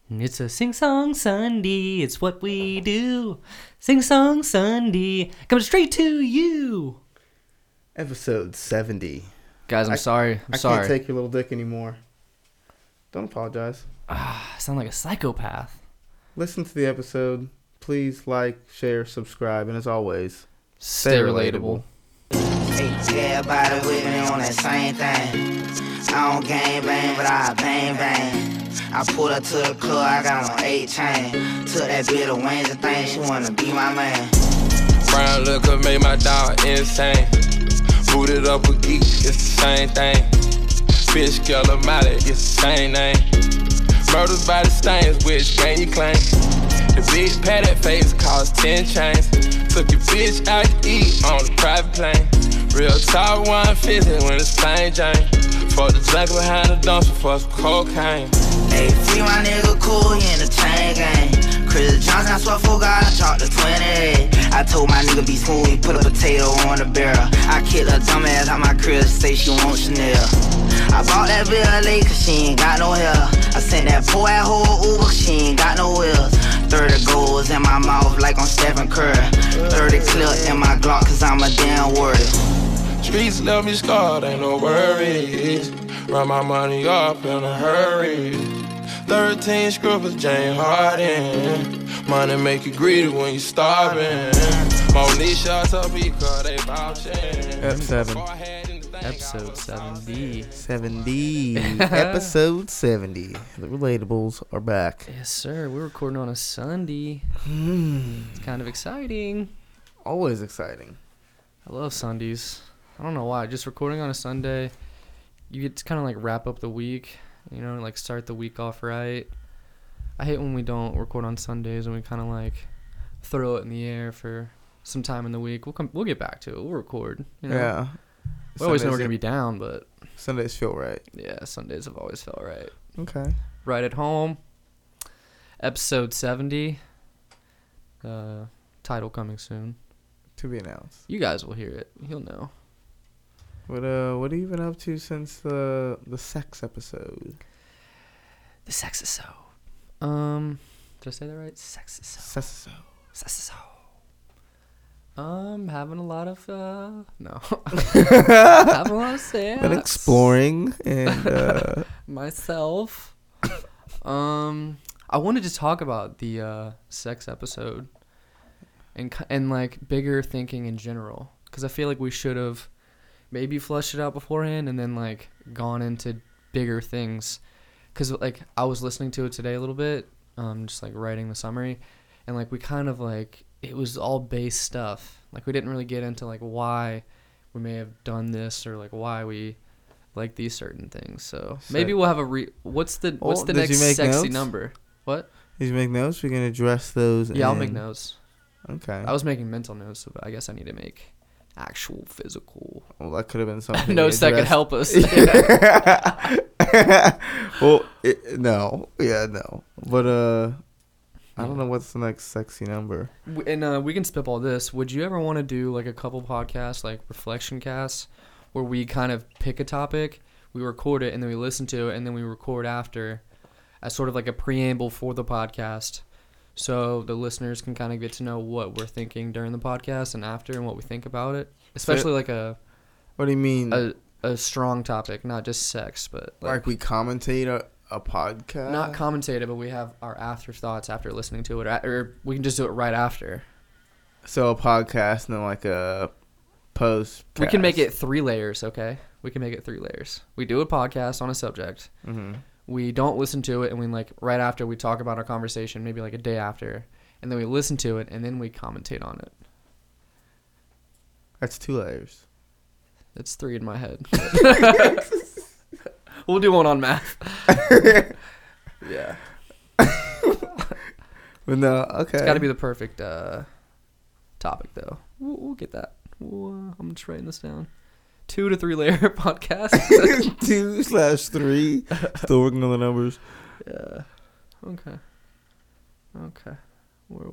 It's a sing-song Sunday, it's what we do. Sing-song Sunday, coming straight to you. Episode 70. Guys, I'm sorry. I can't take your little dick anymore. Don't apologize. I sound like a psychopath. Listen to the episode. Please like, share, subscribe, and as always, Stay relatable. Hey, everybody with me on that same thing. I don't gang bang, but I bang bang. I pulled up to the club, I got on 8 chain. Took that bit of wings and things, she wanna be my man. Brown liquor made my dog insane. Booted up with geek, it's the same thing. Fish killer Molly, it's the same name. Murders by the stains, which gang you claim? The big paddock face cost 10 chains. Took your bitch out to eat on the private plane. Real talk 150 when it's plain Jane. Fuck the jack behind the dumpster for some cocaine. Hey, free my nigga cool, he in the chain gang. Chris Johnson, I swear for God, I dropped the 28. I told my nigga be smooth, he put a potato on the barrel. I kicked a dumbass out my crib, say she want Chanel. I bought that bill late cause she ain't got no hair. I sent that poor at whole Uber, she ain't got no wheels. 30 goals in my mouth like on Stephen Curry. 30 clip in my Glock cause I'm a damn wordy. Streets left me scarred, ain't no worries. Run my money up in a hurry. 13 scribbles, Jane Harden. Money make you greedy when you starving. Monisha, Topeka, they vouching. Episode 70. 70. Episode 70. The Relatables are back. Yes, sir. We're recording on a Sunday. It's kind of exciting. Always exciting. I love Sundays. I don't know why. Just recording on a Sunday, you get to kind of like wrap up the week, you know, like start the week off right. I hate when we don't record on Sundays and we kind of like throw it in the air for some time in the week. We'll get back to it. We'll record. You know? Yeah. We always know we're gonna be down, but Sundays feel right. yeah, Sundays have always felt right. Okay. Right at home. Episode 70. Title coming soon. To be announced. You guys will hear it. You'll know. What have you been up to since the sex episode? The sex is so. Did I say that right? Sex is so. Sex. Having a lot of no. Having a lot of sex. Been exploring and myself. I wanted to talk about the sex episode and like bigger thinking in general, because I feel like we should have maybe flushed it out beforehand and then like gone into bigger things, because like I was listening to it today a little bit, just like writing the summary, and like we kind of like it was all base stuff. Like we didn't really get into like why we may have done this or like why we like these certain things. So maybe we'll have what's the next sexy notes? number? What? Did you make notes? We can address those. Yeah, I'll make notes. Okay. I was making mental notes, but I guess I need to make actual physical Well, that could have been something. notes that could help us. Well, no. Yeah, no. But I don't know what's the next sexy number. And we can spitball this. Would you ever want to do like a couple podcasts, like reflection casts, where we kind of pick a topic, we record it, and then we listen to it, and then we record after as sort of like a preamble for the podcast, so the listeners can kind of get to know what we're thinking during the podcast and after, and what we think about it, especially like a. What do you mean? A strong topic, not just sex, but like we commentate a podcast. Not commentate it, but we have our afterthoughts after listening to it, or we can just do it right after. So a podcast and then like a post. We can make it 3 layers, okay? We can make it 3 layers. We do a podcast on a subject. Mm-hmm. We don't listen to it, and we like right after we talk about our conversation, maybe like a day after, and then we listen to it, and then we commentate on it. That's 2 layers. That's 3 in my head. We'll do one on math. Yeah. But no, okay. It's got to be the perfect topic, though. We'll get that. I'm just writing this down. 2 to 3 layer podcast. 2/3. Still working on the numbers. Yeah. Okay. We're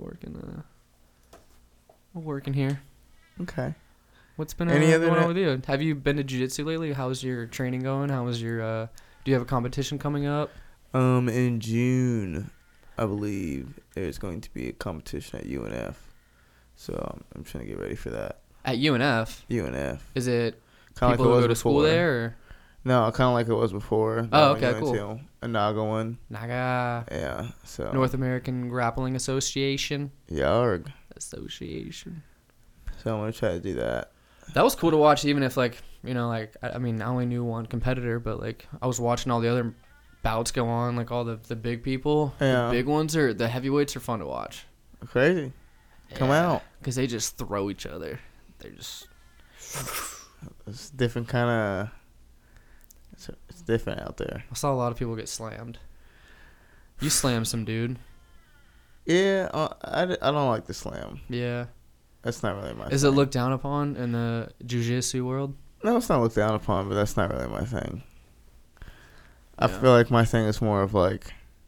working here. Okay. What's been going on with you? Have you been to jiu-jitsu lately? How's your training going? How was your do you have a competition coming up? In June. I believe there's going to be a competition at UNF. So I'm trying to get ready for that. At UNF? UNF. Is it Kinda people like it who was go to school before. there? Or? No, kind of like it was before. Oh, okay, cool. A Naga one. Naga. Yeah, so. North American Grappling Association. Yarg. Association. So I'm going to try to do that. That was cool to watch, even if, like, you know, like, I mean, I only knew one competitor, but, like, I was watching all the other bouts go on, like, all the big people. Yeah. The big ones, the heavyweights are fun to watch. Crazy. Come out. Because they just throw each other. They're just... It's different kind of... It's different out there. I saw a lot of people get slammed. You slammed some dude. Yeah, I don't like the slam. Yeah. That's not really my thing. Is it looked down upon in the jiu-jitsu world? No, it's not looked down upon, but that's not really my thing. I Yeah. feel like my thing is more of like...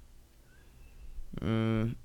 I don't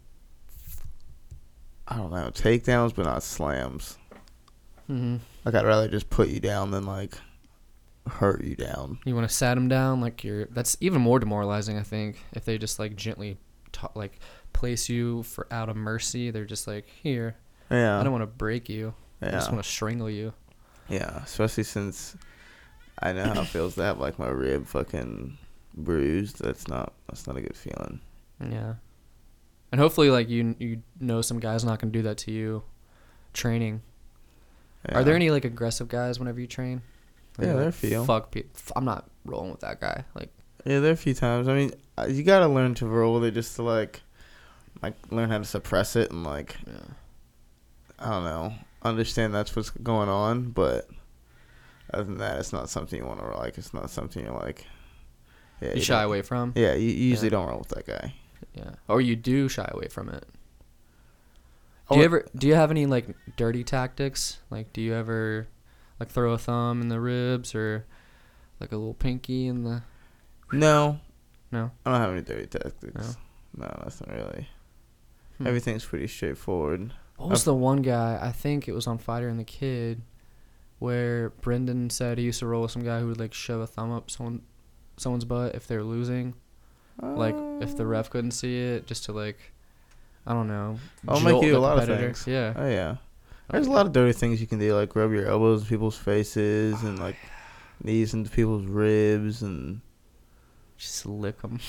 know, takedowns, but not slams. Mm-hmm. Like, I'd rather just put you down than, like, hurt you down. You want to sat him down? Like, that's even more demoralizing, I think, if they just, like, gently, place you for out of mercy. They're just like, here. Yeah. I don't want to break you. Yeah. I just want to strangle you. Yeah, especially since I know how it feels to have, like, my rib fucking bruised. That's not a good feeling. Yeah. And hopefully, like, you know some guy's not going to do that to you training. Yeah. Are there any, like, aggressive guys whenever you train? Like, Yeah, there are a few. Fuck people. I'm not rolling with that guy. Like, Yeah, there are a few times. I mean, you gotta learn to roll with it just to, like learn how to suppress it and, like, yeah. I don't know, understand that's what's going on. But other than that, it's not something you want to like. It's not something you're like. Yeah, You shy away from? Yeah, you usually Yeah. don't roll with that guy. Yeah. Or you do shy away from it. Oh, Do you have any, like, dirty tactics? Like, do you ever, like, throw a thumb in the ribs or, like, a little pinky in the... No. No? I don't have any dirty tactics. No, that's not really. Everything's pretty straightforward. What was the one guy, I think it was on Fighter and the Kid, where Brendan said he used to roll with some guy who would, like, shove a thumb up someone's butt if they're losing. Like, if the ref couldn't see it, just to, like, I don't know. I'll make jolt you do the a lot of competitor. things. Yeah. Oh, yeah. There's a lot of dirty things you can do, like rub your elbows in people's faces and, like, knees into people's ribs and... Just lick them.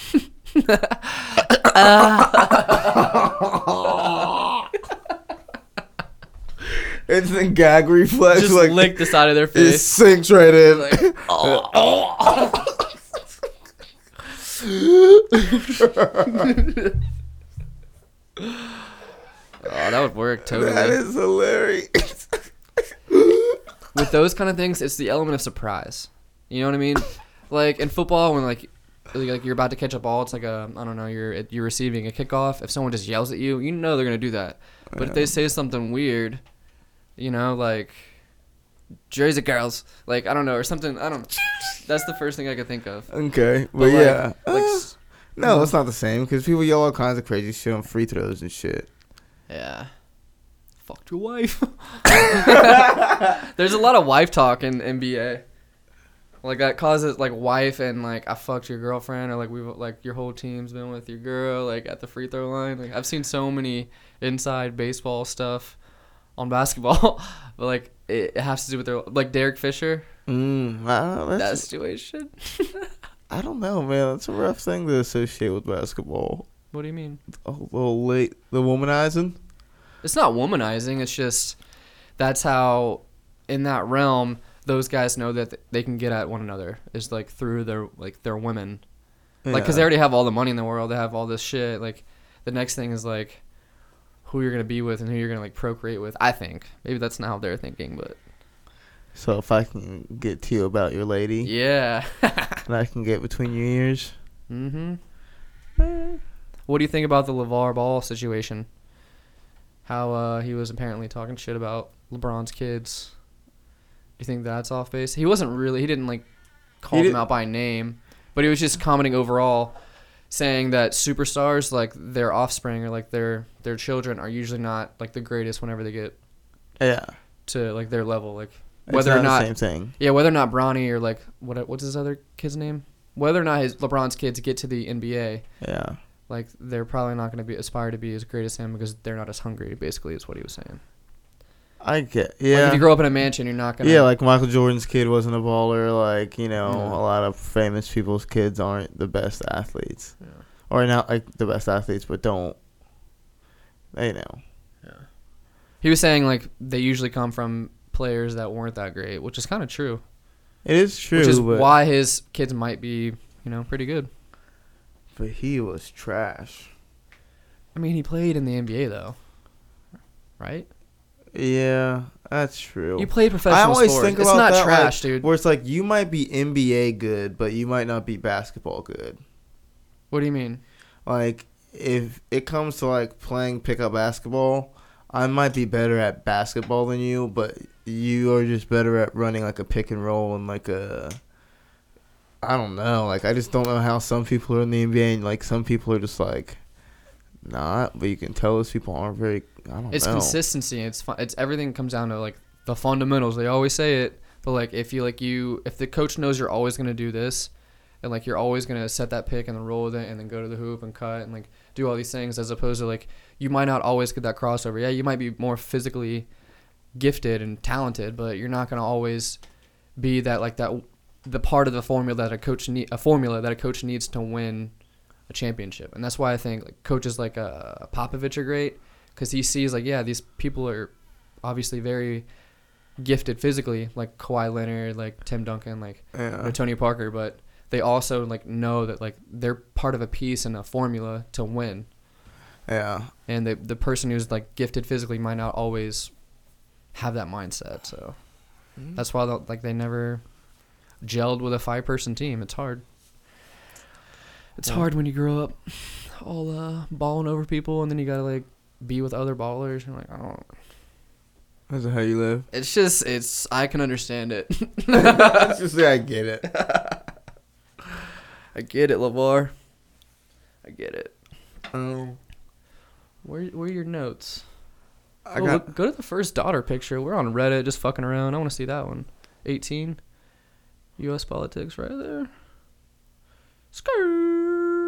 Instant gag reflex. Just like, lick the side of their it face. sinks right in. Like, oh, that would work totally. That is hilarious. With those kind of things, it's the element of surprise. You know what I mean? Like in football, when like you're about to catch a ball, it's like I don't know, you're receiving a kickoff. If someone just yells at you, you know they're gonna do that. But if they say something weird, you know, like Jersey girls, like I don't know, or something. I don't know. That's the first thing I could think of. Okay, but like, yeah. like, No, it's not the same because people yell all kinds of crazy shit on free throws and shit. yeah. Fucked your wife. There's a lot of wife talk in NBA. Like that causes like wife and like I fucked your girlfriend or like we've like your whole team's been with your girl like at the free throw line. Like I've seen so many inside baseball stuff on basketball, but like it has to do with their like Derek Fisher. That situation. I don't know, man. It's a rough thing to associate with basketball. What do you mean? A little late, the womanizing. It's not womanizing. It's just that's how in that realm those guys know that they can get at one another is like through their women, like because they already have all the money in the world. They have all this shit. Like the next thing is like who you're gonna be with and who you're gonna like procreate with. I think maybe that's not how they're thinking, but So if I can get to you about your lady, yeah. and I can get between your ears. Mm-hmm. What do you think about the LeVar Ball situation? How he was apparently talking shit about LeBron's kids. Do you think that's off base? He didn't like call them out by name, but he was just commenting overall, saying that superstars, like their offspring or like their children, are usually not like the greatest whenever they get to like their level, like whether or not the same thing. Yeah, whether or not Bronny or like what's his other kid's name? Whether or not LeBron's kids get to the NBA. Yeah. like they're probably not going to aspire to be as great as him because they're not as hungry. Basically, is what he was saying. I get, Like if you grow up in a mansion, you're not gonna. Yeah, like Michael Jordan's kid wasn't a baller. Like, you know, Yeah. a lot of famous people's kids aren't the best athletes. Yeah. Or not like the best athletes, but don't. They know. He was saying like they usually come from players that weren't that great, which is kind of true. It is true, Which is but, why his kids might be, pretty good. but he was trash. I mean, he played in the NBA though, right? Yeah, that's true. You played professional I always sports. think It's about not that, trash, like, dude. where it's like you might be NBA good, but you might not be basketball good. What do you mean? Like, if it comes to like playing pickup basketball, I might be better at basketball than you, but you are just better at running like a pick and roll and like a, I don't know. Like, I just don't know how some people are in the NBA and like some people are just like not, but you can tell those people aren't very, I don't It's know. consistency. It's fun. It's everything comes down to like the fundamentals. They always say it, but like if the coach knows you're always gonna do this, and like you're always gonna set that pick and then roll with it and then go to the hoop and cut and like do all these things, as opposed to like you might not always get that crossover. Yeah, you might be more physically gifted and talented, but you're not gonna always be that like that the part of the formula that a coach needs to win a championship. And that's why I think like coaches like Popovich are great, because he sees like, yeah, these people are obviously very gifted physically, like Kawhi Leonard, like Tim Duncan, like Tony Parker, but they also like know that like they're part of a piece and a formula to win. Yeah. And the person who's like gifted physically might not always have that mindset. So that's why they never gelled with a 5-person team. It's hard. It's hard when you grow up all balling over people, and then you gotta like be with other ballers. And like, I don't. Is that how you live? It's just I can understand it. Let's just say I get it. I get it, LeVar. I get it. Where are your notes? Go to the first daughter picture. We're on Reddit just fucking around. I want to see that one. 18. U.S. politics right there. Skirt.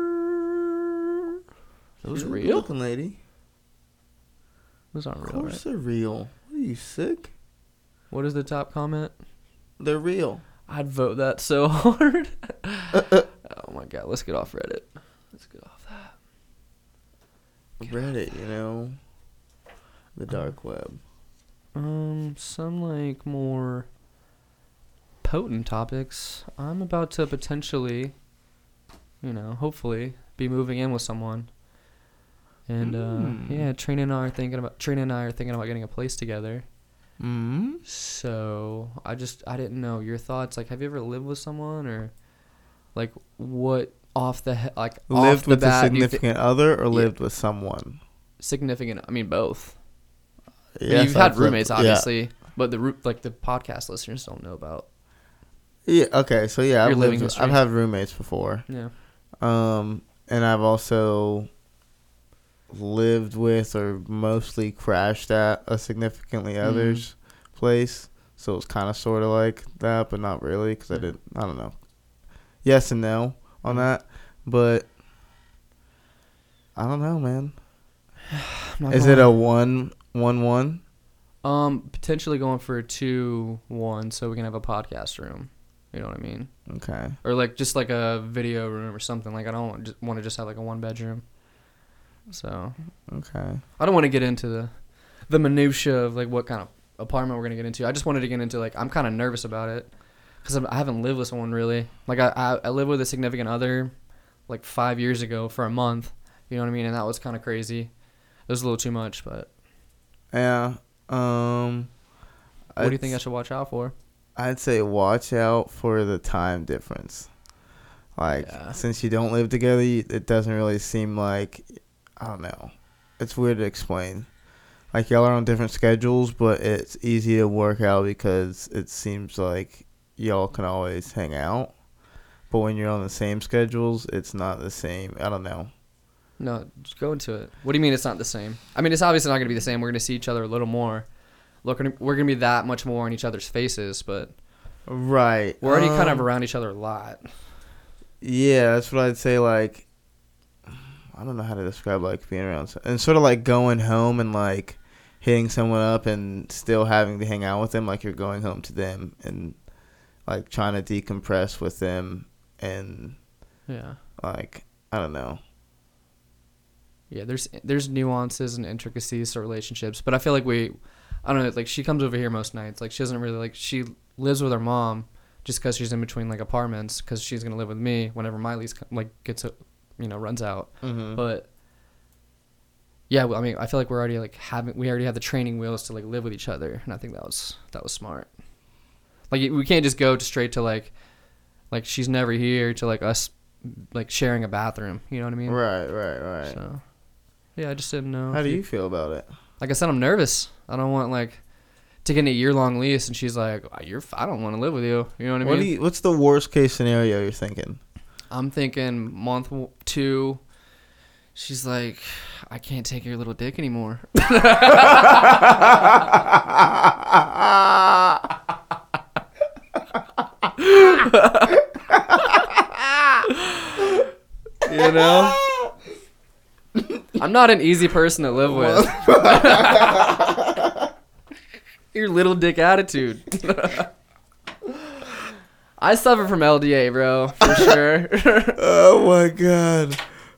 Those real? Looking lady. Those aren't Of real, course right? they're real. What are you, sick? What is the top comment? They're real. I'd vote that so hard. Oh my god, let's get off Reddit. Let's get off that. Reddit, you know. The dark web. Some like more potent topics. I'm about to potentially, hopefully be moving in with someone. And yeah, Trina and I are thinking about getting a place together. Mm-hmm. So I didn't know your thoughts. Like, have you ever lived with someone, or like what Lived with a significant other or lived with someone? Significant. I mean, both. Yes, You've had I've lived- roommates, obviously, but the podcast listeners don't know about. Yeah. Okay. So yeah, Your living history. I've had roommates before. Yeah. And I've also lived with or mostly crashed at a significantly other's place. So it was kind of sort of like that, but not really, because I don't know. Yes and no on that, but I don't know, man. Is it a 1-1-1? Potentially going for a 2-1, so we can have a podcast room. You know what I mean? Okay. Or like just like a video room or something. Like I don't want to just have like a 1-bedroom. So Okay. I don't want to get into the minutia of like what kind of apartment we're gonna get into. I just wanted to get into like I'm kind of nervous about it because I haven't lived with someone really. Like I lived with a significant other like 5 years ago for a month. You know what I mean? And that was kind of crazy. It was a little too much, but Yeah. what do you think I should watch out for? I'd say watch out for the time difference. Like, since you don't live together, it doesn't really seem like, I don't know. It's weird to explain. Like, y'all are on different schedules, but it's easy to work out because it seems like y'all can always hang out. But when you're on the same schedules, it's not the same. I don't know. No, just go into it. What do you mean it's not the same? I mean, it's obviously not going to be the same. We're going to see each other a little more. We're going to be that much more in each other's faces, but Right. we're already kind of around each other a lot. Yeah, that's what I'd say. Like, I don't know how to describe like being around and sort of like going home and like hitting someone up and still having to hang out with them like you're going home to them and like trying to decompress with them and Yeah. like I don't know. Yeah, there's nuances and intricacies to relationships, but I feel like I don't know, like she comes over here most nights. Like she doesn't really like she lives with her mom just because she's in between like apartments because she's gonna live with me whenever my lease like runs out. Mm-hmm. But yeah, I mean I feel like we already have the training wheels to like live with each other, and I think that was smart. Like we can't just go straight to like she's never here to like us like sharing a bathroom. You know what I mean? Right. So yeah, I just didn't know. How do you feel about it? Like I said, I'm nervous. I don't want like to get a year-long lease, and she's like, I don't want to live with you. You know what I mean? What's the worst case scenario you're thinking? I'm thinking month 2. She's like, I can't take your little dick anymore. You know? I'm not an easy person to live with. Your little dick attitude. I suffer from LDA, bro, for sure. Oh my god.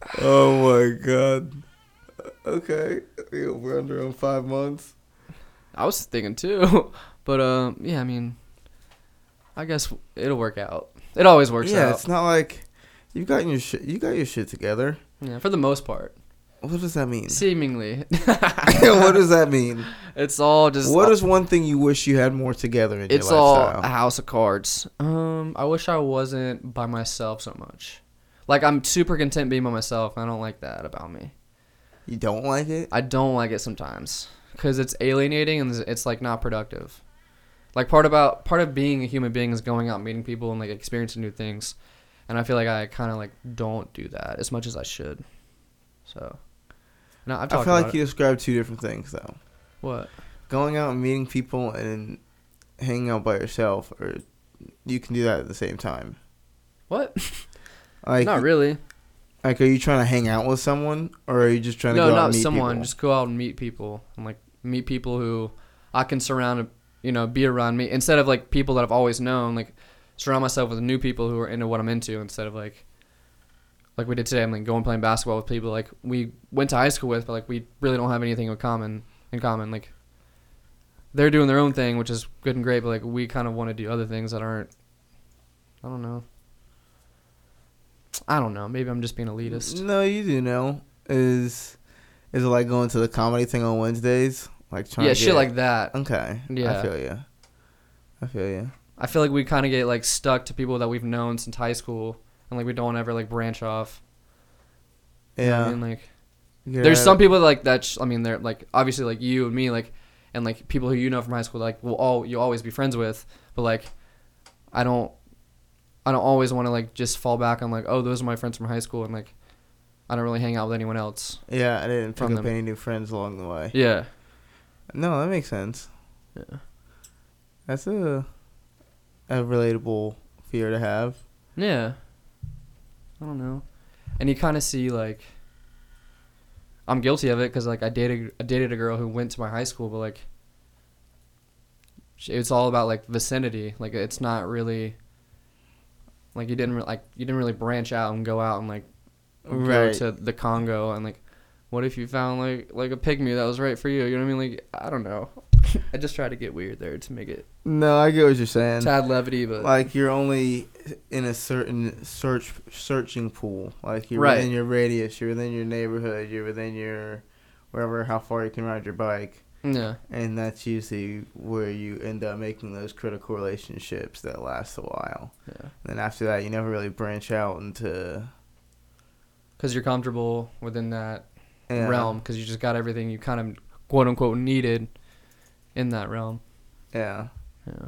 Okay, we're under on 5 months. I was thinking too, but yeah, I mean, I guess it'll work out. It always works out. Yeah, it's not like you got your shit together. Yeah, for the most part. What does that mean? Seemingly. What does that mean? It's all just. What is one thing you wish you had more together in your It's all lifestyle? a house of cards. I wish I wasn't by myself so much. Like, I'm super content being by myself. I don't like that about me. You don't like it? I don't like it sometimes because it's alienating and it's like not productive. Like part of being a human being is going out and meeting people and like experiencing new things, and I feel like I kind of like don't do that as much as I should. So, no, I've talked I feel about like you described two different things though. What? Going out and meeting people and hanging out by yourself, or you can do that at the same time. What? Like, Not really. Like, are you trying to hang out with someone, or are you just trying to No, go out not and meet someone. people? Just go out and meet people and like meet people who I can surround, be around me instead of like people that I've always known. Like surround myself with new people who are into what I'm into instead of like we did today. I'm like going playing basketball with people like we went to high school with, but like we really don't have anything in common. Like they're doing their own thing, which is good and great, but like we kind of want to do other things that aren't. I don't know. Maybe I'm just being elitist. No, you do know. Is it like going to the comedy thing on Wednesdays? Like trying to shit like that. Okay. Yeah. I feel you. I feel like we kind of get like stuck to people that we've known since high school, and like we don't ever like branch off. Yeah. You know what I mean? Like, there's some people like that. They're like obviously like you and me, like, and like people who you know from high school, like you'll always be friends with. But like, I don't always want to like just fall back on like, oh, those are my friends from high school, and like I don't really hang out with anyone else. Yeah, I didn't pick from up them. any new friends along the way. Yeah. No, that makes sense. Yeah. That's a relatable fear to have. Yeah. I don't know. And you kind of see like I'm guilty of it because like I dated a girl who went to my high school, but like it's all about like vicinity. Like it's not really like you didn't really branch out and go out and like go Right. to the Congo and like what if you found like a pygmy that was right for you? You know what I mean? Like I don't know. I just try to get weird there to make it No, I get what you're saying. tad levity, but Like you're only in a certain searching pool. Like you're Right. within your radius, you're within your neighborhood, you're within your how far you can ride your bike. yeah. And that's usually where you end up making those critical relationships that last a while. Yeah. And then after that, you never really branch out into Because you're comfortable within that yeah. realm because you just got everything you kind of quote unquote needed in that realm. Yeah, Yeah.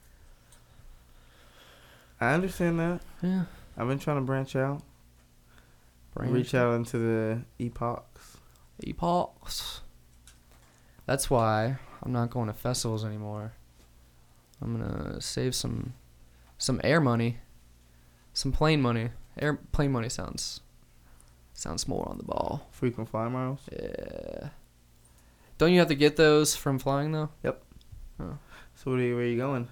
I understand that. Yeah. I've been trying to branch out, reach out into the epochs. Epochs. That's why I'm not going to festivals anymore. I'm gonna save some air money, some plane money. Airplane money sounds Sounds more on the ball. Frequent flyer miles. Yeah. Don't you have to get those from flying though? Yep. Oh. So where are you going?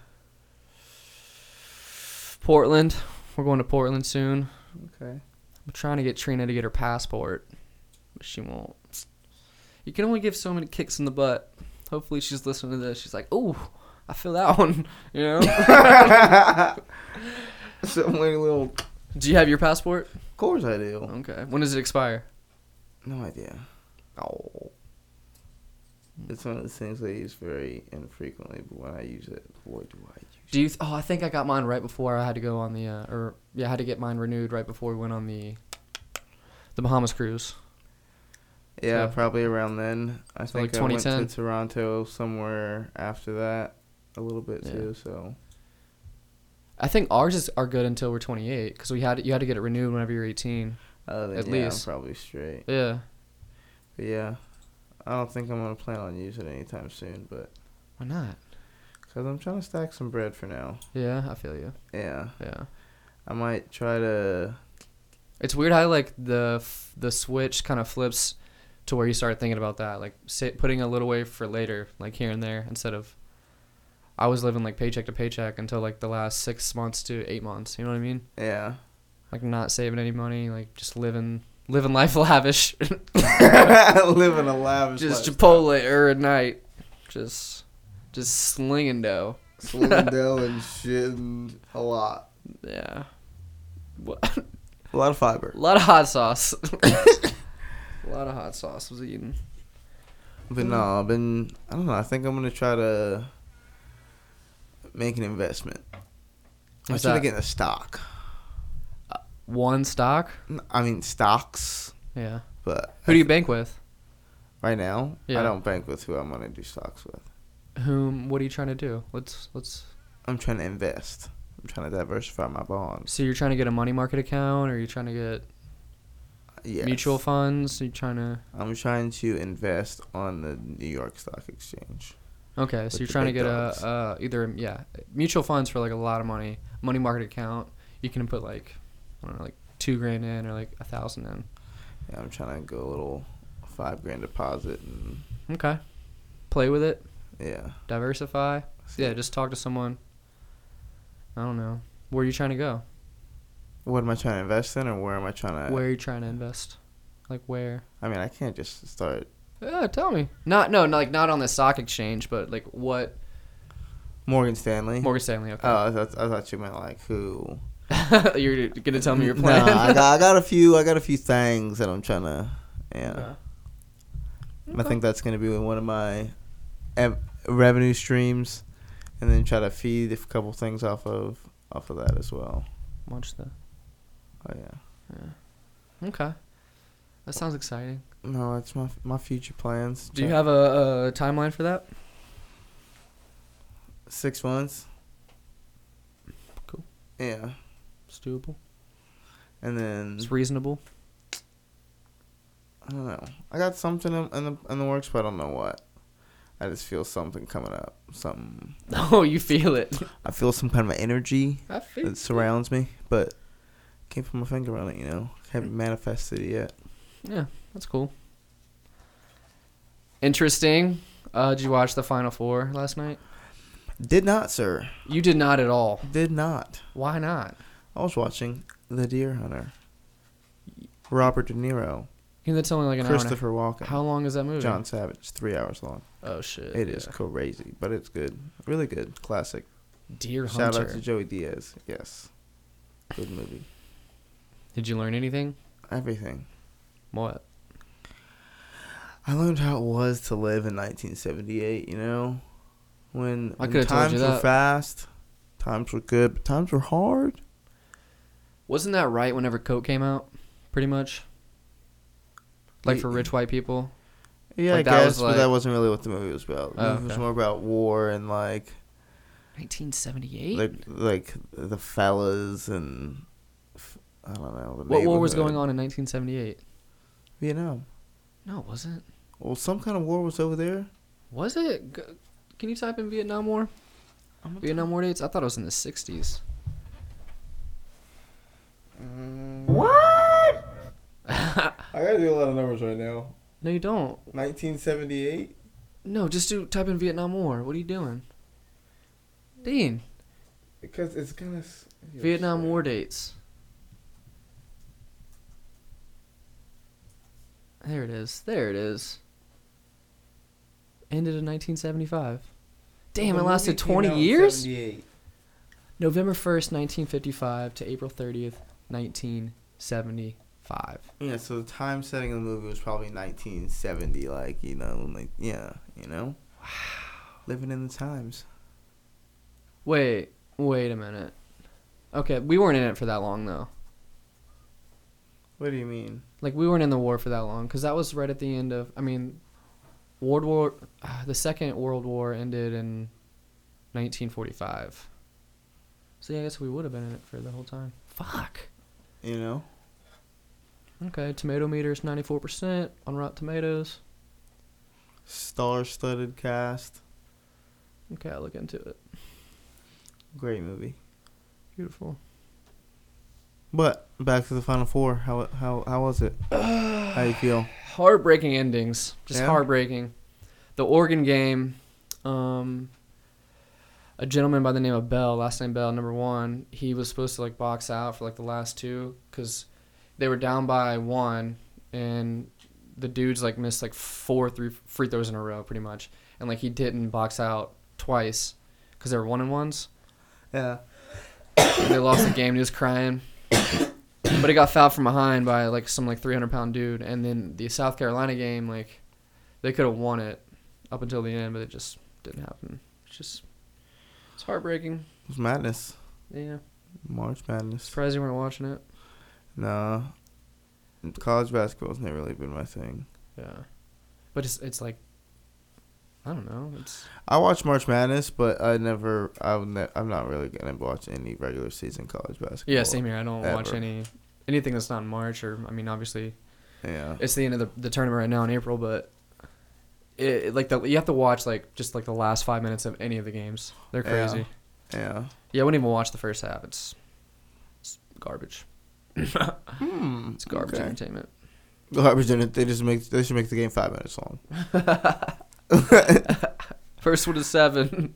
Portland. We're going to Portland soon. Okay. I'm trying to get Trina to get her passport, but she won't. You can only give so many kicks in the butt. Hopefully she's listening to this. She's like, "Ooh, I feel that one." You know? So many little. Do you have your passport? Of course I do. Okay. When does it expire? No idea. Oh. It's one of those things I use very infrequently, but when I use it, boy, do I use it. Do you? I think I got mine right before I had to go on the I had to get mine renewed right before we went on the Bahamas cruise. Yeah, So- probably around then. I So, think like, I went 2010? to Toronto somewhere after that, a little bit Yeah. too. So I think ours are good until we're 28 because you had to get it renewed whenever you're 18. other than At yeah, least. I'm probably straight. Yeah. But yeah, I don't think I'm gonna plan on using it anytime soon. But Why not? because I'm trying to stack some bread for now. Yeah, I feel you. Yeah, Yeah. I might try to. It's weird how like the switch kind of flips to where you start thinking about that, like putting a little away for later, like here and there, instead of. I was living like paycheck to paycheck until like the last 6 months to 8 months. You know what I mean? Yeah. Like not saving any money, like just living life lavish. Living a lavish Just lifestyle. Chipotle at night, just slinging dough. Slinging dough and shit and a lot. Yeah. What? A lot of fiber. A lot of hot sauce. A lot of hot sauce was eaten. But no, I don't know. I think I'm going to try to make an investment. I'm What's trying to that? get in a stock. One stock? I mean, stocks. Yeah. But Who do you bank with? right now, Yeah. I don't bank with who I'm going to do stocks with. What are you trying to do? Let's. I'm trying to invest. I'm trying to diversify my bonds. So you're trying to get a money market account, or you're trying to get Yes. mutual funds? Are you trying to? I'm trying to invest on the New York Stock Exchange. Okay, With so you're the trying to big get dogs. either mutual funds for like a lot of money, money market account. You can put like I don't know, like $2,000 in or like 1,000 in. Yeah, I'm trying to go a little $5,000 deposit and Okay, play with it, yeah. diversify. Yeah, just talk to someone. I don't know. Where are you trying to go? What am I trying to invest in, or where am I trying to? Where are you trying to invest? Like where? I mean, I can't just start. Yeah, tell me. Not not on the stock exchange, but like what? Morgan Stanley. Morgan Stanley. Okay. Oh, I thought you meant like who. You're gonna tell me your No, plan. I got a few things that I'm trying to. Yeah. Okay. I think that's gonna be one of my revenue streams, and then try to feed a couple things off of that as well. Watch that. Oh yeah. Okay. That sounds exciting. No, it's my future plans. Do you have a timeline for that? 6 months? Cool. Yeah, It's doable. and then It's reasonable. I don't know. I got something in the works, but I don't know what. I just feel something coming up. Something. Oh, you feel it. I feel some kind of energy I feel that surrounds me, but can't put my finger on it. You know, haven't manifested it yet. Yeah, that's cool. Interesting. Did you watch the Final Four last night? Did not, sir. You did not at all. Did not. Why not? I was watching The Deer Hunter. Robert De Niro, That's only like an Christopher hour. Walken, How long is that movie? John Savage. It's 3 hours long. Oh shit. It is crazy, but it's good. Really good. Classic. Deer Shout Hunter. out to Joey Diaz. Yes. Good movie. Did you learn anything? Everything. What? I learned how it was to live in 1978, you know? When I could've told times you were that. fast, times were good, but times were hard. Wasn't that right whenever Coke came out? Pretty much. Like for rich white people. Yeah, Like, I that guess, was but like- that wasn't really what the movie was about. The Oh, movie was okay. more about war and, like 1978. like the fellas and, I don't know. What war was going on in 1978? Vietnam. No, it wasn't. Well, some kind of war was over there. Was it? Can you type in Vietnam War? Vietnam War dates? I thought it was in the 60s. I gotta do a lot of numbers right now. No, you don't. 1978. No, just type in Vietnam War. What are you doing? Dean. Because it's gonna. Vietnam War dates. There it is. There it is. Ended in 1975. Damn, it lasted 20 years? 78. November 1st, 1955 to April 30th, 1975. Yeah, so the time setting of the movie was probably 1970, like, you know, like, yeah, you know? Wow. Living in the times. Wait a minute. Okay, we weren't in it for that long, though. What do you mean? Like, we weren't in the war for that long, because that was right at the end of, I mean, the Second World War ended in 1945. So, yeah, I guess we would have been in it for the whole time. Fuck. You know? Okay, tomato meter is 94% on Rotten Tomatoes. Star-studded cast. Okay, I'll look into it. Great movie. Beautiful. But back to the Final Four. How was it? How you feel? Heartbreaking endings. Just Yeah? heartbreaking. The Oregon game, a gentleman by the name of Bell, last name Bell, number 1, he was supposed to, like, box out for, like, the last 2 because they were down by 1, and the dudes, like, missed, like, 4 free throws in a row, pretty much. And, like, he didn't box out twice because they were 1-and-1s. Yeah. And they lost the game, and he was crying. But he got fouled from behind by, like, some, like, 300-pound dude. And then the South Carolina game, like, they could have won it up until the end, but it just didn't happen. It's heartbreaking. It was madness. Yeah. March Madness. Surprised you weren't watching it. Nah. College basketball's never really been my thing. Yeah. But it's like, I don't know. I watch March Madness, but I'm not really gonna watch any regular season college basketball. Yeah, same here. I don't watch ever. anything that's not in March, or, I mean, obviously, Yeah. it's the end of the tournament right now in April, but you have to watch, like, just, like, the last 5 minutes of any of the games. They're crazy. Yeah. Yeah, I wouldn't even watch the first half. It's garbage. It's garbage entertainment. Garbage in it. They should make the game 5 minutes long. First one to 7.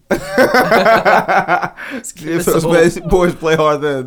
If those boys play hard then.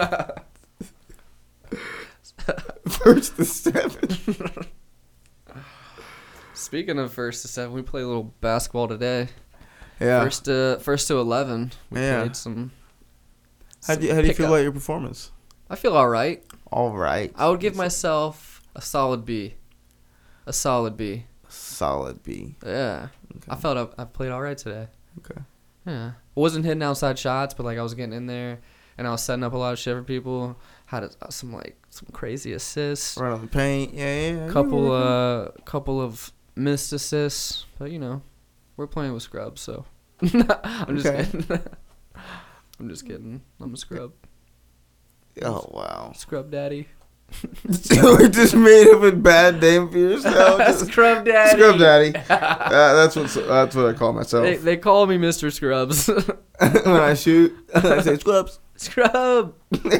First to 7. Speaking of first to 7, we played a little basketball today. Yeah. First to 11. We played some. How do you feel about your performance? I feel all right. All right. I would give myself a solid B. A solid B. Solid B. Yeah. Okay. I felt I played all right today. Okay. Yeah. Wasn't hitting outside shots, but, like, I was getting in there, and I was setting up a lot of shit for people. Had some crazy assists. Right on the paint. Yeah. Couple of missed assists, but, you know, we're playing with scrubs, so I'm just kidding. I'm just kidding. I'm a scrub. Oh, wow. Scrub daddy. You just made up a bad name for yourself. Scrub daddy. Scrub daddy. That's what I call myself. They call me Mr. Scrubs. When I shoot, I say scrubs. Scrub.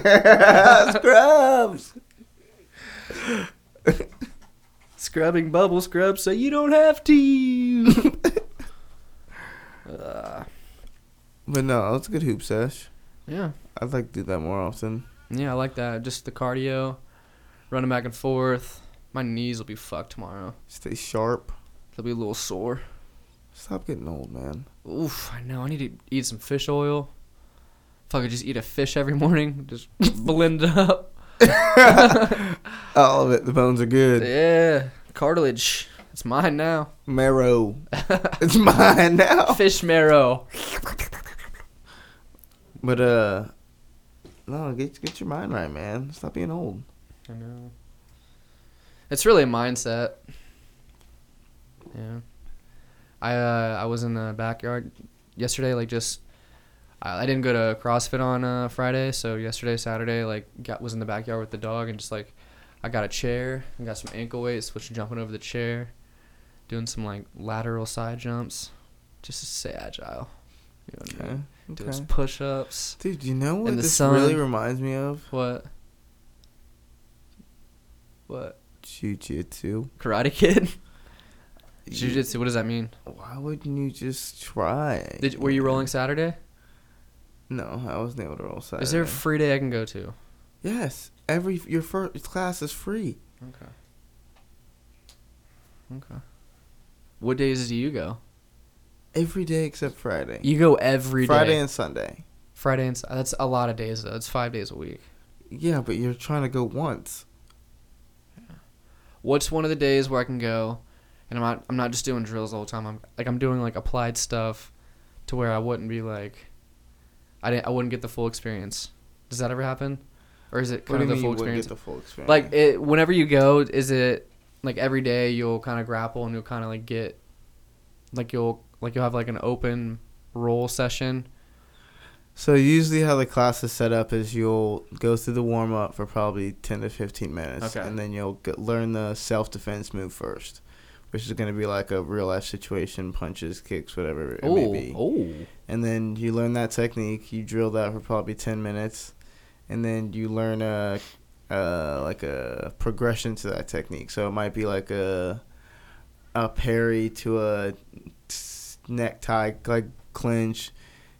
Scrubs. Scrubbing bubble scrub so you don't have to. But no, it's a good hoop sesh. Yeah. I'd like to do that more often. Yeah, I like that. Just the cardio, running back and forth. My knees will be fucked tomorrow. Stay sharp. They'll be a little sore. Stop getting old, man. Oof, I know. I need to eat some fish oil. If I could just eat a fish every morning, just blend it up. All of it. The bones are good. Yeah. Cartilage. It's mine now. Marrow. It's mine now. Fish marrow. But, no, get your mind right, man. Stop being old. I know. It's really a mindset. Yeah. I was in the backyard yesterday, like, just I didn't go to CrossFit on Friday, so yesterday, Saturday, like, was in the backyard with the dog, and just, like, I got a chair and got some ankle weights, which jumping over the chair, doing some, like, lateral side jumps, just to stay agile. You know what I mean? Doing some push-ups. Dude, you know what in the this sun. really reminds me of? What? Jiu-jitsu. Karate Kid? Jiu-jitsu, what does that mean? Why wouldn't you just try? Were you rolling Saturday? No, I wasn't able to roll Saturday. Is there a free day I can go to? Yes. Your first class is free. Okay. What days do you go? Every day except Friday. You go every day. Friday and Sunday. Friday and that's a lot of days though. It's 5 days a week. Yeah, but you're trying to go once. What's one of the days where I can go, and I'm not just doing drills all the time. I'm doing like applied stuff, to where I wouldn't be like, I wouldn't get the full experience. Does that ever happen, or is it kind of the full experience? Get the full experience? Like whenever you go, is it like every day you'll kind of grapple and you'll kind of like get, like you'll have like an open roll session? So usually how the class is set up is you'll go through the warm-up for probably 10 to 15 minutes. Okay. And then you'll learn the self-defense move first, which is going to be like a real-life situation, punches, kicks, whatever it may be. Oh. And then you learn that technique. You drill that for probably 10 minutes. And then you learn like a progression to that technique. So it might be like a parry to a necktie, like clinch,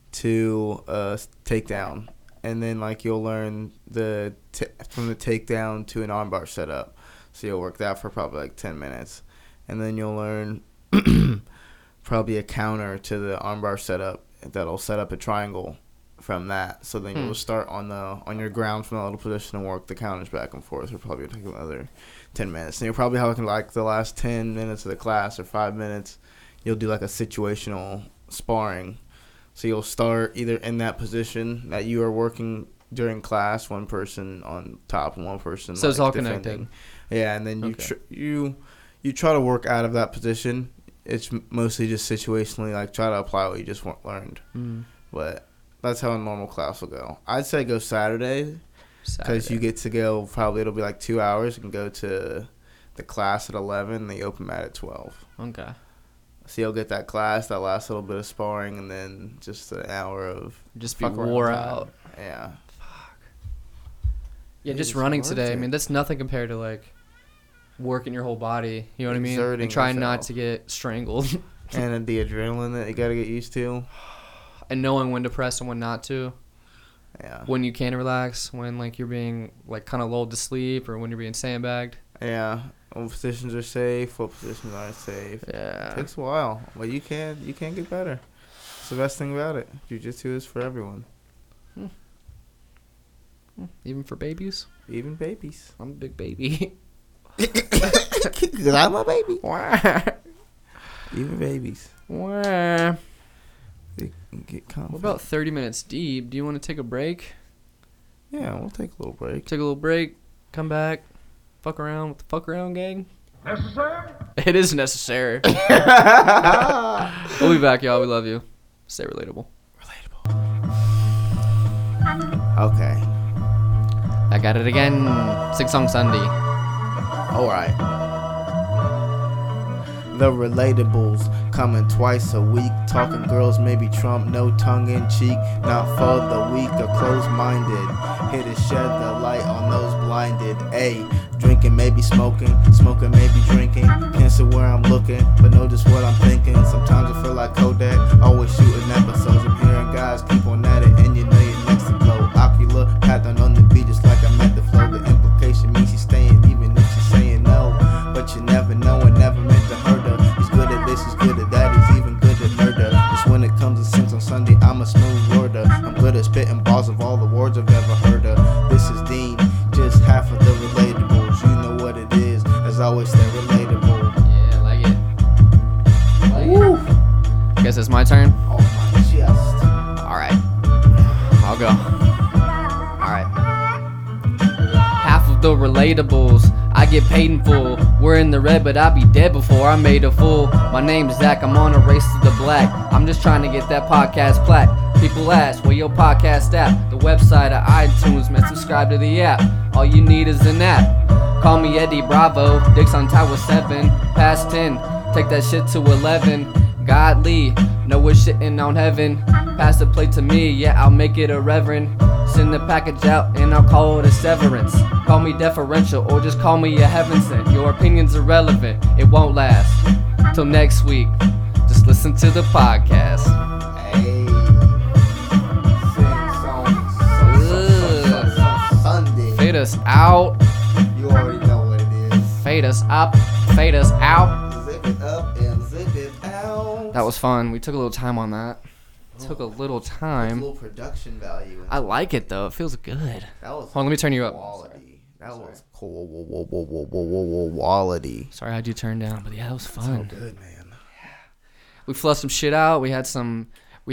to a takedown, and then like you'll learn from the takedown to an armbar setup. So you'll work that for probably like 10 minutes, and then you'll learn probably a counter to the armbar setup that'll set up a triangle from that. So then you'll start on your ground from that little position and work the counters back and forth. It'll probably take another 10 minutes, and you'll probably have like the last 10 minutes of the class or 5 minutes. You'll do like a situational sparring. So you'll start either in that position that you are working during class, one person on top and one person. So it's all connected. Yeah, and then you try to work out of that position. It's mostly just situationally, like try to apply what you just learned. But that's how a normal class will go. I'd say go Saturday because you get to go. Probably it'll be like 2 hours. You can go to the class at 11, and the open mat at 12. Okay. So you'll get that class, that last little bit of sparring, and then just an hour of just be wore out. Yeah. Fuck. Yeah, just running today. I mean, that's nothing compared to like working your whole body. You know what I mean? Exerting and trying not yourself. to get strangled. And the adrenaline that you got to get used to. And knowing when to press and when not to. Yeah. When you can relax, when like you're being like kind of lulled to sleep, or when you're being sandbagged. Yeah. What positions are safe? What positions aren't safe? Yeah. It takes a while, but you can get better. It's the best thing about it. Jiu-jitsu is for everyone. Even for babies? Even babies. I'm a big baby. Because I'm a baby. Even babies. We're Get confident. about 30 minutes deep. Do you want to take a break? Yeah, we'll take a little break. Take a little break. Come back. Fuck around with the fuck around gang. Necessary? It is necessary. We'll be back, y'all. We love you. Stay relatable. Okay. I got it again. Sing Song Sunday. All right. The Relatables coming twice a week. Talking girls, maybe Trump, no tongue in cheek. Not for the weak or closed-minded. Here to shed the light on those blinded. Ayy, drinking, maybe smoking maybe drinking. Can't see where I'm looking, but know just what I'm thinking. Sometimes I feel like Kodak, always shooting episodes. I'm hearing guys keep on at it, and you know you're next to blow. Ocular pattern on the beat, just like I meant to flow. The implication means she's staying, even if she's saying no. But you never know, and never meant to hurt her. He's good at this, he's good at that, he's even good at murder. Just when it comes to sins on Sunday, I'm a smooth worder. I'm good at spitting balls of all the words I've ever heard of. This is Dean, just half of the relatables. You know what it is, as always, stay relatable. Yeah, I like it. Woo! I guess it's my turn. Oh my chest. Alright. I'll go. Alright. Half of the relatables I get paid in full. We're in the red, but I'll be dead before I made a fool. My name's Zach, I'm on a race to the black. I'm just trying to get that podcast plaque. People ask, where your podcast at? The website of iTunes, man, subscribe to the app. All you need is an app. Call me Eddie Bravo, dicks on Tower 7, past 10, take that shit to 11. Godly, know we're shitting on heaven. Pass the plate to me, yeah, I'll make it a reverend. Send the package out and I'll call it a severance. Call me deferential or just call me a heaven sent. Your opinion's irrelevant, it won't last. Till next week, just listen to the podcast. Hey. Sing Sunday. Fade us out, You already know what it is. fade us up, fade us out. Zip it up and zip it out. That was fun. We took a little time on that. Took a little A time. little production value. I like it though. It feels good. That was Hold on, let me turn you up. quality. That was quality. Sorry, I had you turned down, but yeah, that was fun. Good, man. We flushed some shit out. We had some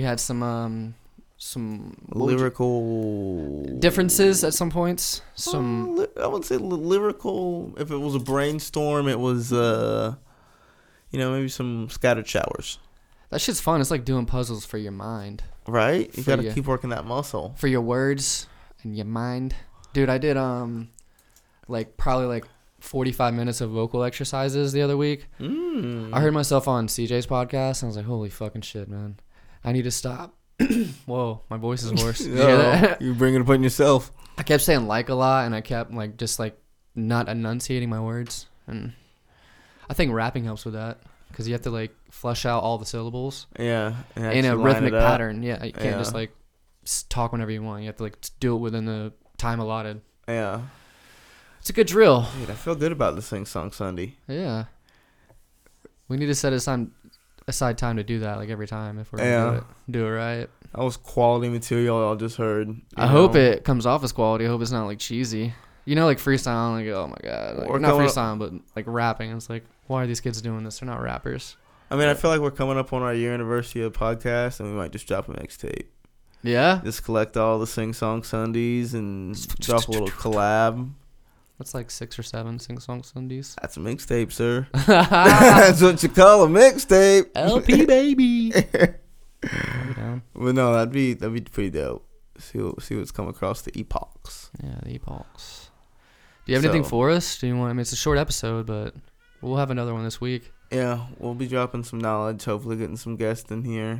Lyrical differences at some points. Some I would say lyrical. If it was a brainstorm, it was maybe some scattered showers. that shit's fun. It's like doing puzzles for your mind, Right? You For got to you. keep working that muscle. for your words and your mind. Dude, I did probably 45 minutes of vocal exercises the other week. I heard myself on CJ's podcast and I was like, holy fucking shit, man. I need to stop. Whoa, my voice is hoarse. Did you hear that? You bring it upon yourself. I kept saying like a lot and I kept not enunciating my words. And I think rapping helps with that because you have to flush out all the syllables Yeah. and in a actually line rhythmic it up. pattern. Yeah, you can't Yeah. just talk whenever you want. You have to do it within the time allotted. Yeah. It's a good drill. Dude, I feel good about this Sing Song Sunday. Yeah. We need to set aside time to do that every time if we're Yeah. gonna do it right. That was quality material y'all just heard. I hope it comes off as quality. I hope it's not cheesy. Freestyle, oh my god. Or Not coming freestyle, but rapping. It's why are these kids doing this? They're not rappers. I mean, I feel like we're coming up on our year anniversary of the podcast, and we might just drop a mixtape. Yeah? Just collect all the Sing Song Sundays and drop a little collab. That's 6 or 7 sing-song Sundays. That's a mixtape, sir. That's what you call a mixtape. LP baby. I'll be down. But no, that'd be pretty dope. See what's come across the epochs. Yeah, the epochs. Do you have anything So- for us? Do you want? I mean, it's a short episode, but we'll have another one this week. Yeah, we'll be dropping some knowledge. Hopefully, getting some guests in here.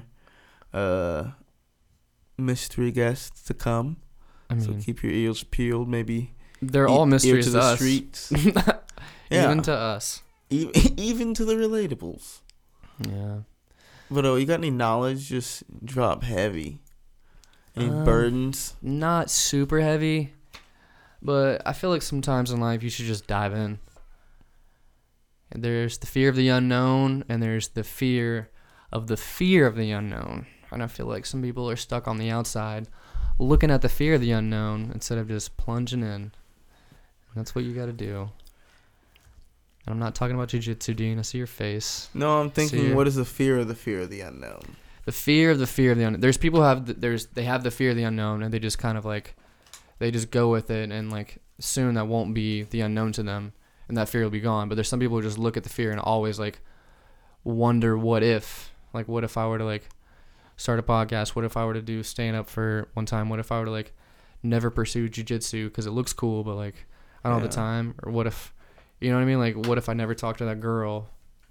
Mystery guests to come. I So mean, keep your ears peeled. Maybe they're all mysteries to to the us. streets. Even Yeah. to us. Even to the relatables. Yeah. But you got any knowledge? Just drop heavy. Any Um, burdens? Not super heavy, but I feel like sometimes in life you should just dive in. And there's the fear of the unknown, and there's the fear of the unknown. And I feel like some people are stuck on the outside looking at the fear of the unknown instead of just plunging in. And that's what you got to do. And I'm not talking about jiu-jitsu, Dean. I see your face. No, I'm See thinking, ya. what is the fear of the unknown? The fear of the unknown. There's people who have they have the fear of the unknown, and they just kind of they just go with it, and soon that won't be the unknown to them, and that fear will be gone. But there's some people who just look at the fear and always wonder what if, what if I were to start a podcast? What if I were to do stand up for one time? What if I were to never pursue jiu-jitsu because it looks cool, but I don't have the Yeah. time? Or what if, you know what I mean? What if I never talked to that girl?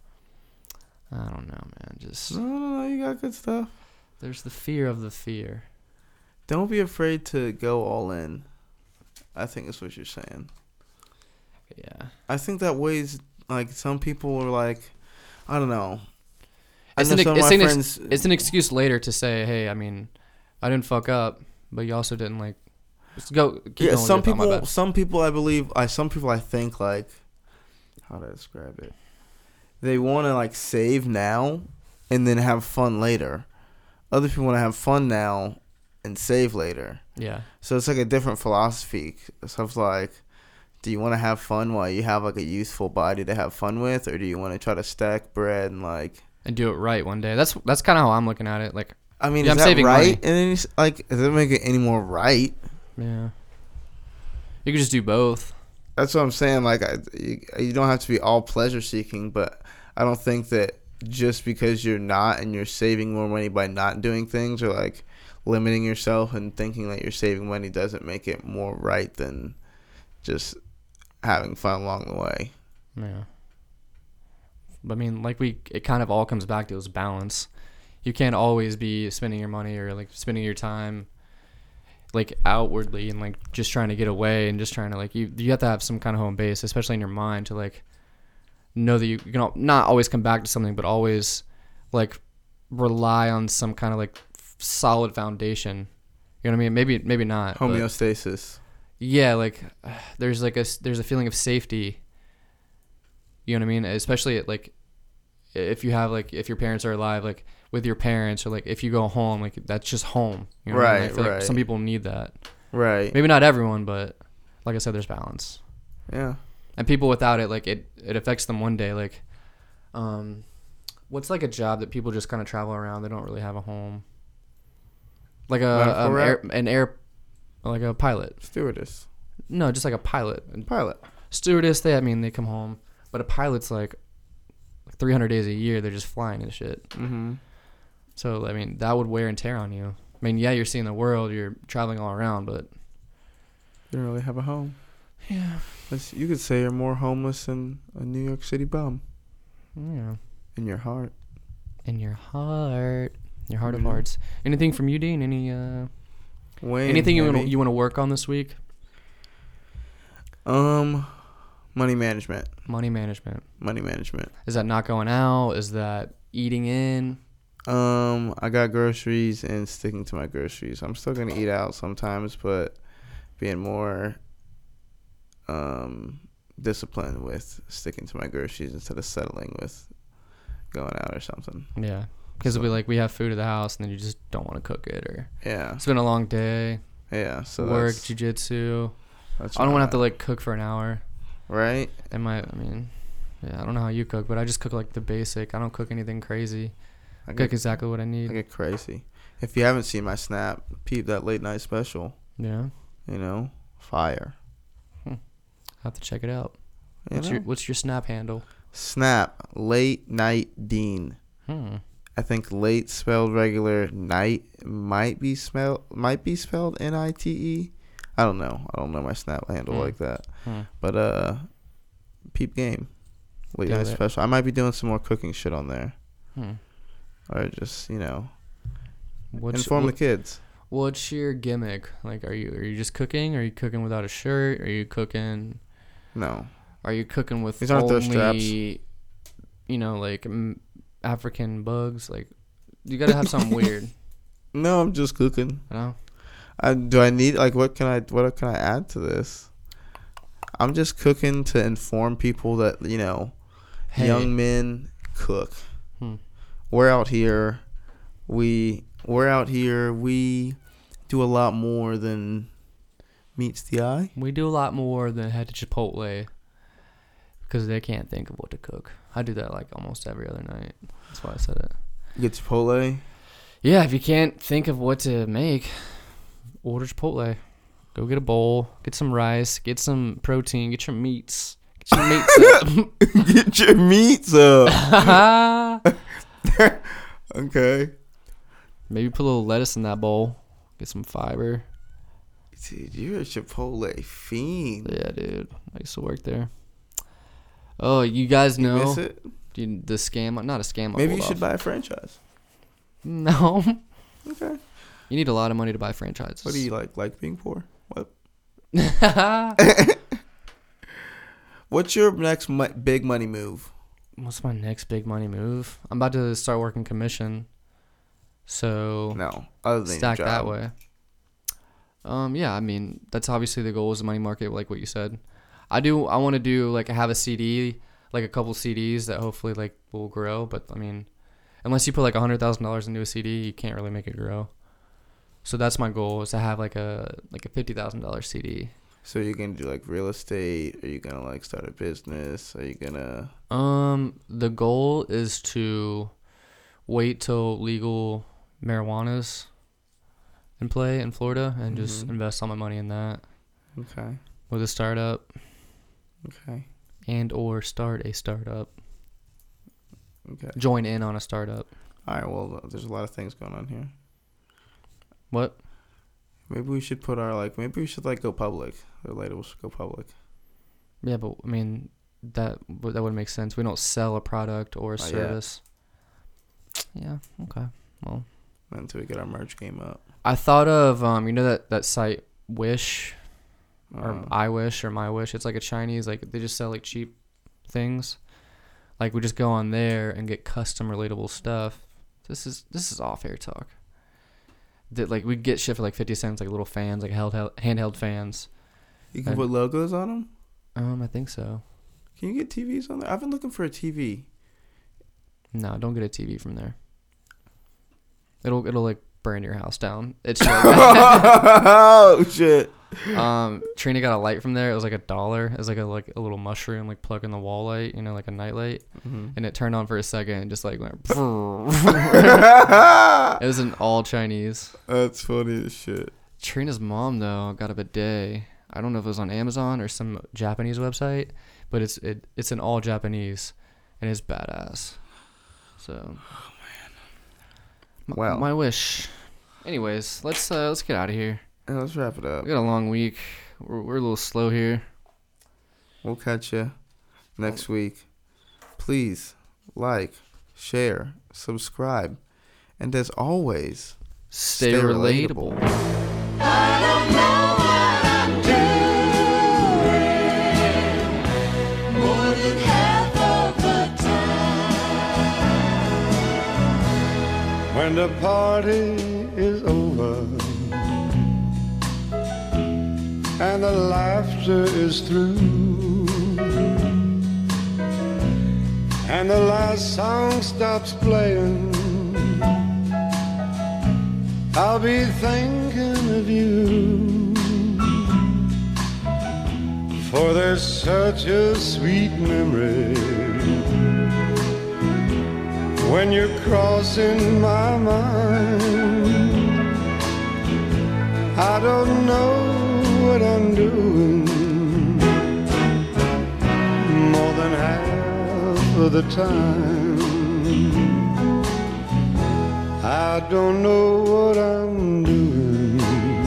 I don't know, man. Just No, you got good stuff. there's the fear of the fear. Don't be afraid to go all in. I think that's what you're saying. Yeah. I think that weighs, some people are I don't know. I It's know some of my friends. It's an excuse later to say, hey, I mean, I didn't fuck up, but you also didn't just go. Keep Yeah, going some with your thought, my people. bad. Some people, I believe. Some people, I think, how do I describe it? They want to save now, and then have fun later. Other people want to have fun now, and save later. Yeah. So it's a different philosophy. So it's do you want to have fun while you have a youthful body to have fun with, or do you want to try to stack bread and And do it right one day. That's kind of how I'm looking at it. I mean, Yeah, is I'm that saving right? money. And then does it make it any more right? Yeah. You could just do both. That's what I'm saying. You don't have to be all pleasure seeking, but I don't think that just because you're not and you're saving more money by not doing things or limiting yourself and thinking that you're saving money doesn't make it more right than just having fun along the way. Yeah. But I mean, it kind of all comes back to this balance. You can't always be spending your money or spending your time like outwardly and like just trying to get away and just trying to like you have to have some kind of home base, especially in your mind, to like know that you can not always come back to something, but always like rely on some kind of like solid foundation. You know what I mean? Maybe not. Homeostasis. Yeah, like there's a feeling of safety. You know what I mean? Especially at, like if you have like if your parents are alive, like with your parents, or like if you go home, like that's just home. You know what I mean? I feel like some people need that. Right. Maybe not everyone, but like I said, there's balance. Yeah. And people without it, like it affects them one day. Like, what's like a job that people just kind of travel around? They don't really have a home. Like like a pilot. Stewardess. No, just like a pilot. And Pilot. stewardess, they come home. But a pilot's like 300 days a year. They're just flying and shit. Mm-hmm. So, I mean, that would wear and tear on you. I mean, yeah, you're seeing the world. You're traveling all around, but... You don't really have a home. Yeah. You could say you're more homeless than a New York City bum. Yeah. In your heart. In your heart. Your heart of hearts. Anything from you, Dean? Anything you want to work on this week? Money management. Money management. Money management. Is that not going out? Is that eating in? I got groceries and sticking to my groceries. I'm still gonna eat out sometimes, but being more disciplined with sticking to my groceries instead of settling with going out or something. Yeah, because it'll be like we have food at the house and then you just don't want to cook it, or yeah, it's been a long day. Yeah, so work, jiu-jitsu. I don't want to have to like cook for an hour. Right. I mean, yeah, I don't know how you cook, but I just cook like the basic. I don't cook anything crazy. I cook exactly what I need. I get crazy. If you haven't seen my Snap, peep that late night special. Yeah. You know, fire. I have to check it out. You What's your Snap handle? Snap Late Night Dean. I think late spelled regular, night might be spelled NITE. I don't know. I don't know my Snap handle like that. But peep game. Late night special. I might be doing some more cooking shit on there. Or just, inform the kids. What's your gimmick? Like, are you just cooking? Are you cooking without a shirt? Are you cooking? No. Are you cooking with These aren't those straps. Like African bugs? Like, you gotta have something weird. No, I'm just cooking. No. Do I need what can I add to this? I'm just cooking to inform people that young men cook. We're out here. We do a lot more than meets the eye. We do a lot more than head to Chipotle because they can't think of what to cook. I do that like almost every other night. That's why I said it. You get Chipotle? Yeah, if you can't think of what to make, order Chipotle. Go get a bowl, get some rice, get some protein, get your meats. Get your meats up. Get your meats up. Okay. Maybe put a little lettuce in that bowl. Get some fiber. Dude, you're a Chipotle fiend. Yeah, dude. I used to work there. Oh, you guys know. You miss it? The scam. Not a scam. Maybe you should buy a franchise. No. Okay. You need a lot of money to buy franchises. What do you like being poor? What? What's your next big money move? What's my next big money move? I'm about to start working commission. So no, other than stack your job. that way. Yeah, I mean that's obviously the goal is the money market, like what you said. I want to do like have a CD, like a couple CDs that hopefully like will grow. But I mean, unless you put like $100,000 into a CD, you can't really make it grow. So that's my goal is to have like a $50,000 CD. So you're gonna do like real estate? Are you gonna like start a business? Are you gonna? The goal is to wait till legal marijuana's in play in Florida and just invest all my money in that. Okay. With a startup. Okay. And or start a startup. Okay. Join in on a startup. All right. Well, there's a lot of things going on here. What? Maybe we should go public. Or later we'll go public. Yeah, but I mean that would make sense. We don't sell a product or a service. Yeah. Okay. Well. until we get our merch game up. I thought of you know that site Wish or Uh, iWish or MyWish. It's like a Chinese, like they just sell like cheap things. Like we just go on there and get custom relatable stuff. This is off air talk. That like we get shit for like 50 cents, like little fans, like handheld fans. You can And- put logos on them. I think so. Can you get TVs on there? I've been looking for a TV. No, don't get a TV from there. It'll like burn your house down. It's like, Oh shit! Trina got a light from there. It was like $1. It was like a little mushroom, like plug in the wall light, you know, like a night light. Mm-hmm. And it turned on for a second and just like went. It was an all Chinese. That's funny as shit. Trina's mom though got a bidet. I don't know if it was on Amazon or some Japanese website, but it's an all Japanese, and it's badass. So. Wow. My wish. Anyways, let's get out of here. Yeah, let's wrap it up. We got a long week. We're a little slow here. We'll catch you next week. Please like, share, subscribe, and as always, Stay Stay relatable. relatable. When the party is over and the laughter is through and the last song stops playing, I'll be thinking of you, for there's such a sweet memory when you're crossing my mind. I don't know what I'm doing more than half of the time. I don't know what I'm doing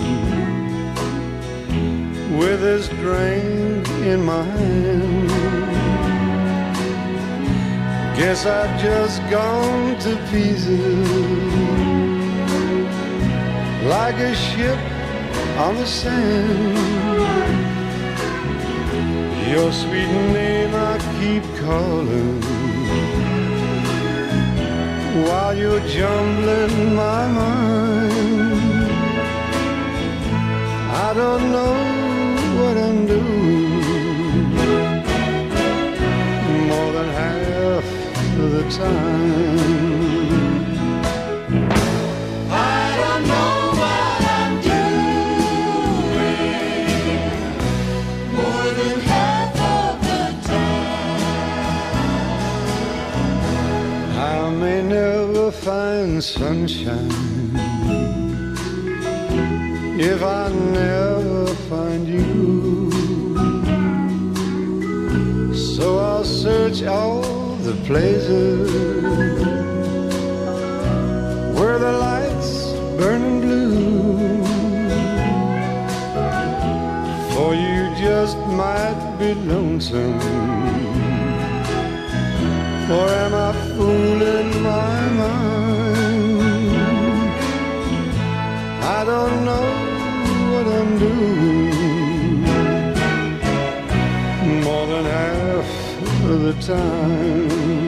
with this drink in my hand. Guess I've just gone to pieces, like a ship on the sand. Your sweet name I keep calling, while you're jumbling my mind. I don't know what I'm doing more than half of the time. I don't know what I'm doing more than half of the time. I may never find sunshine if I never find you, so I'll search all the places where the lights burning blue, for you just might be lonesome. Or am I fooling my mind? I don't know what I'm doing more than half of the time.